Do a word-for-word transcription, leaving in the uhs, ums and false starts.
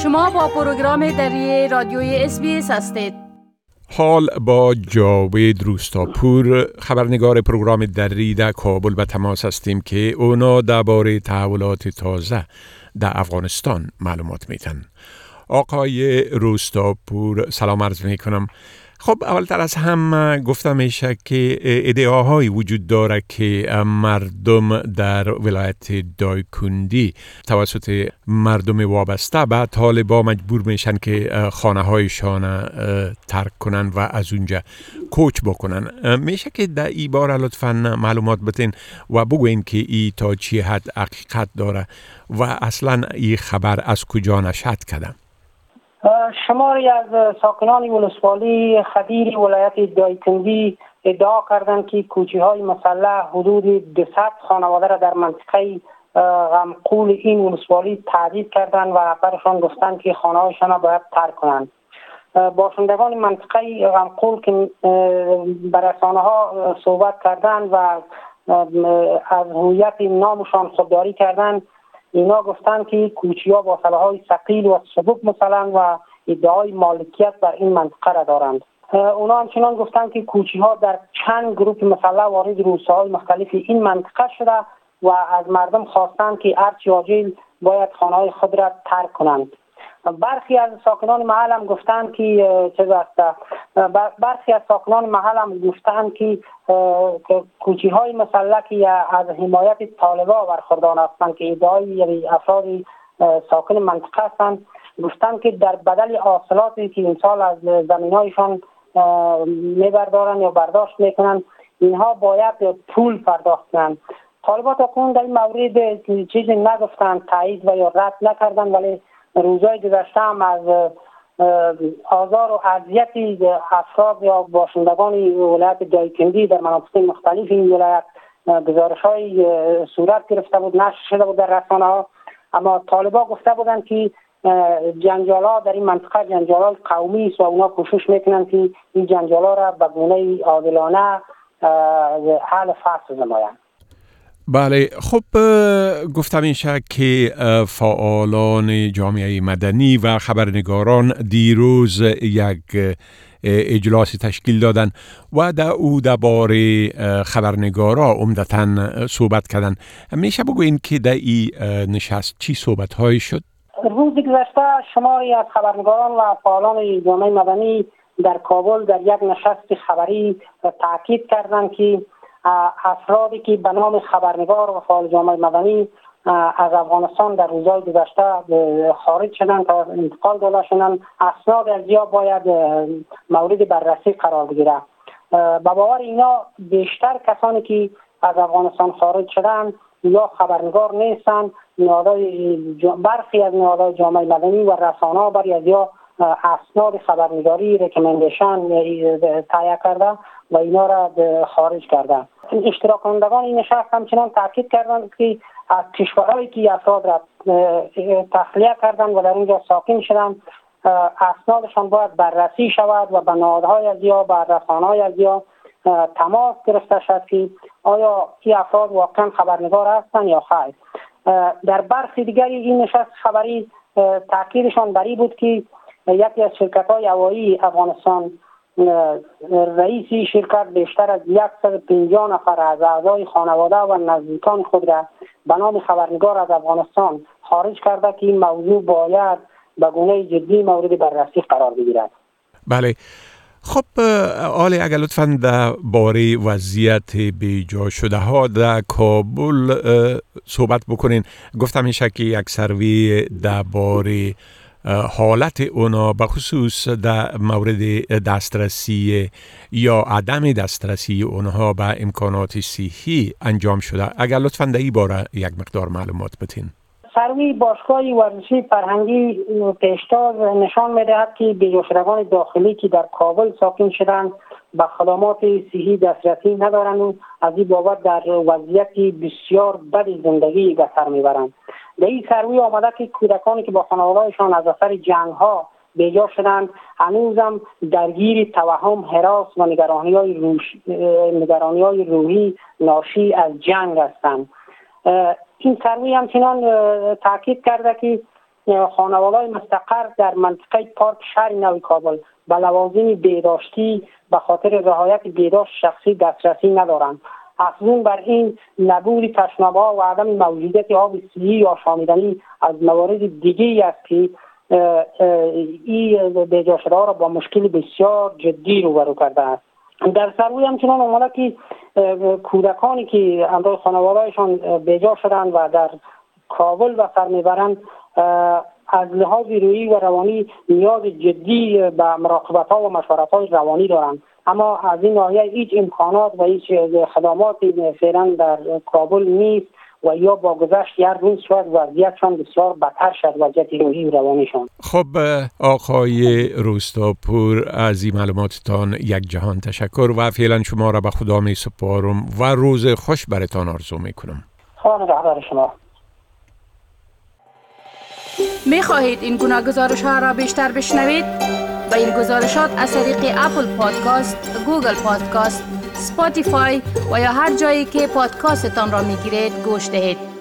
شما با پروگرام دری رادیوی اس بی اس هستید. حال با جاوید روستاپور خبرنگار پروگرام دری در کابل به تماس هستیم که اونا درباره تحولات تازه در افغانستان معلومات میتن. آقای روستاپور سلام عرض میکنم. خب اولتر از هم گفتم میشه که ادعاهایی وجود داره که مردم در ولایت دایکندی توسط مردم وابسته به طالبان مجبور میشن که خانه هایشان ترک کنن و از اونجا کوچ بکنن. میشه که در این باره لطفاً معلومات بتین و بگوین که ای تا چی حد حقیقت داره و اصلا این خبر از کجا نشأت کرده؟ شماری از ساکنان ولسوالی خدیر ولایت دایکندی ادعا کردند که کوچه‌های مسلح حدود دویست خانواده را در منطقه غمقول این ولسوالی تهدید کردند و برشان گفتند که خانه‌هایشان را باید ترک کنند. باشندگان منطقه غمقول که بر رسانه‌ها صحبت کردند و از هویت نامشان خودداری کردند، اینا گفتند که کوچه‌ها با سلاح‌های ثقیل و سبک مسلح و ادعای مالکیت بر این منطقه را دارند. اونا همچنان گفتند که کوچه‌ها در چند گروه مسلح وارد روستاهای مختلف این منطقه شده و از مردم خواستند که هرچی عاجل باید خانه‌های خود را ترک کنند. برخی از ساکنان محل هم گفتند که چه است برخی از ساکنان محل هم گفتند که کوچه‌های مسلح که از حمایت طالبان برخوردار هستند که ادعای افراد ساکن منطقه هستند، گفتند که در بدل حاصلاتی که این سال از زمین‌هایشان میبردارند یا برداشت میکنند اینها باید پول پرداخت کنند. طالبان تا کنون در این مورد چیزی نگفتند، تایید و یا رد نکردند، ولی روزهای گذشته هم از آزار و اذیتی افراد یا باشندگان ولایت دایکندی در مناطق مختلف این ولایت گزارش‌های صورت گرفته بود، نشر شده بود در رسانه‌ها. اما طالبان گفته بودند که جنجال‌ها در این منطقه جنجال‌های قومی است و اونا کوشش میکنند که این جنجال‌ها را به گونه عادلانه حل فصل نمایند. بله، خب گفتم میشه که فعالان جامعه مدنی و خبرنگاران دیروز یک اجلاسی تشکیل دادن و در او درباره خبرنگارا عمدتاً صحبت کردن. میشه بگوین که در این نشست چی صحبت هایی شد؟ روز گذشته شماری از خبرنگاران و فعالان جامعه مدنی در کابل در یک نشست خبری تاکید کردند که افرادی که به نام خبرنگار و فعال جامعه مدنی از افغانستان در روزهای گذشته خارج شدند تا انتقال داده شدند، اسناد از یا باید مورد بررسی قرار بگیرد. به باور اینا بیشتر کسانی که از افغانستان خارج شدند یا خبرنگار نیستند، برخی از نهادهای جامعه مدنی و رسانه‌ها برای از یا اسناد خبرنگاری ریکامندیشن تهیه کرده و اینا را خارج کرده. اشتراک کنندگان این نشست همچنان تاکید کردند که از کشورهایی که افراد را تخلیه کردند و در اونجا ساکن شدند اسنادشان باید بررسی شود و به نهادهای از یا به رسانه‌های از یا تماس گرفته شد که آیا این افراد واقعا خبرنگار هستند یا خیر. در برخی دیگری این نشست خبری تاکیدشان بر این بود که یکی از شرکت‌های هوایی افغانستان رئیسی شرکت بیشتر از صد و پنجاه نفر از اعضای خانواده و نزدیکان خود را به نام خبرنگار از افغانستان خارج کرده که این موضوع باید به گونه جدی مورد بررسی قرار بگیرد. بله، خب آلی اگر لطفاً در باره وضعیت بیجا شده ها در کابل صحبت بکنین. گفتم میشه که یک سروی در باره حالت اونا بخصوص در مورد دسترسی یا عدم دسترسی اونها به امکانات صحی انجام شده. اگر لطفاً در این باره یک مقدار معلومات بتین. سروی باشگاه ورزشی فرهنگی پیشتاز نشان می‌دهد که بی‌جاشدگان داخلی که در کابل ساکن شدند به خدمات صحی دسترسی ندارند و از این بابت در وضعیت بسیار بد زندگی به سر میبرند. در این سروی آمده که کودکانی که با خانواده‌شان از اثر جنگ‌ها بیجا شدند هنوزم درگیر توهم، هراس و نگرانی‌های روش... نگرانی‌های روحی ناشی از جنگ هستند. این سروی همچنان تاکید کرده که خانواده‌های مستقر در منطقه پارک شهر نو کابل به لوازم بهداشتی به خاطر رعایت بهداشت شخصی دسترسی ندارند. افزون بر این نبود تشناب‌ها و عدم موجودیت آب صحی یا شامیدنی از موارد دیگری است که این بیجا شده ها را با مشکل بسیار جدی روبرو کرده است. در سروی همچنان آمده که کودکانی که همراه خانواده‌شان بیجا شدند و در کابل به سر میبرند از لحاظ روحی و روانی نیاز جدی به مراقبت‌ها و مشورت‌های روانی دارند، اما از این ناحیه هیچ امکانات و هیچ خدمات فعلا در کابل نیست و یا با گذشت هر روز شاید وضعیتشان بسیار بدتر شد، وضعیت روحی و روانیشان. خب آقای روستاپور، از این معلوماتتان یک جهان تشکر و فعلا شما را به خدا می سپارم و روز خوش برتان آرزو می کنم. خدا نگهدار شما. می خواهید این گناه گزارش ها را بیشتر بشنوید؟ با این گزارشات از طریق اپل پادکاست، گوگل پادکاست، سپاتیفای و یا هر جایی که پادکاستتان را می گیرید گوش دهید.